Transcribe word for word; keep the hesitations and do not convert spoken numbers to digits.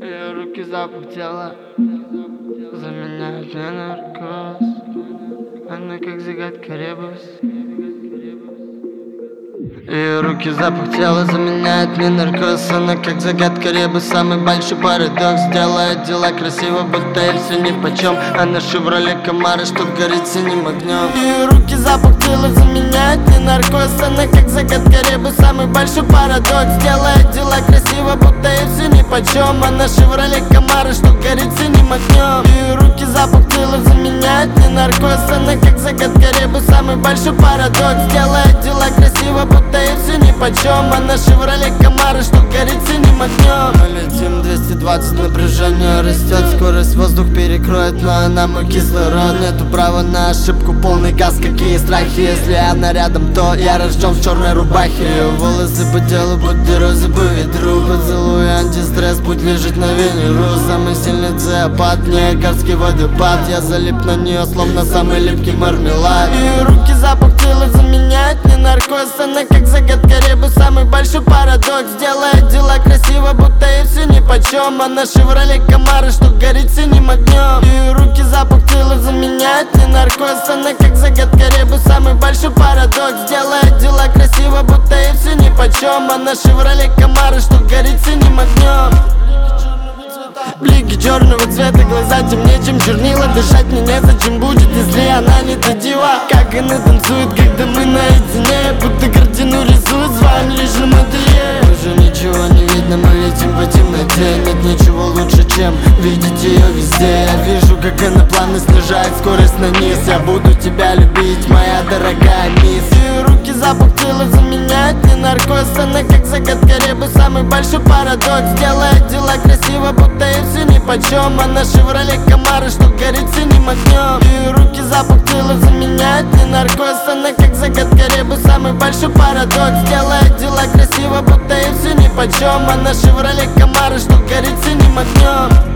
Ее руки запах тела заменяют мне наркоз. Она как загадка ребус. Ее руки запах тела заменяет мне наркоз. Она как загадка ребус, самый большой парадокс. Делает дела красиво, будто ей все нипочем. Она Шевроле Камаро, что горит синим огнем. Ее руки запах тела заменяет мне наркоз. Она как загадка ребус, самый большой парадокс. Делает дела красиво, будто ей все нипочем. Она Шевроле Камаро, что горит синим огнем. Ее руки запах тела заменяет мне наркоз. Она как загадка ребус, самый большой парадокс. Делает дела красиво, будто ей все нипочем. Она Шевроле Камаро, что горит синим огнем. Мы летим двести двадцать, напряжение растет. Скорость воздух перекроет, но она мой кислород. Нету права на ошибку, полный газ, какие страхи. Если она рядом, то я рожден в черной рубахе. Ее волосы по телу, будто розы по ветру. Поцелуй антистресс, путь лежит на Венеру. Самый сильный зоопат, Ниагарский водопад. Я залип на нее, словно самый липкий мармелад. Ее руки запах тела заменяет мне наркоз. Она как загадка ребус, самый большой парадокс. Делает дела красиво, будто ей все нипочем. Она Шевроле Камаро, что горит синим огнем. Ее руки запах тела заменяет мне наркоз. Она как загадка ребус, самый большой парадокс. Делает дела красиво, будто ей все нипочем. Она Шевроле Камаро, что горит синим огнем. Блики черного цвета, глаза темнее, чем чернила. Дышать мне незачем будет, если она не та дива. Как она танцует, когда мы наедине, будто картину рисует с вами лишь на мотыле. Уже ничего не видно, мы летим по темноте. Нет ничего лучше, чем видеть ее везде. Я вижу, как она плавно снижает скорость на низ. Я буду тебя любить, моя дорогая мисс. Ее руки запах тела заменяет мне наркоз. Она как загадка ребус, самый большой парадокс. Делает дела красиво, будто ей все нипочем. Она Шевроле Камаро, что горит синим огнем. Ее руки запах тела заменяет мне наркоз. Она как загадка ребус, самый большой парадокс. Делает дела красиво, будто ей все нипочем. Она Шевроле Камаро, что горит синим огнем.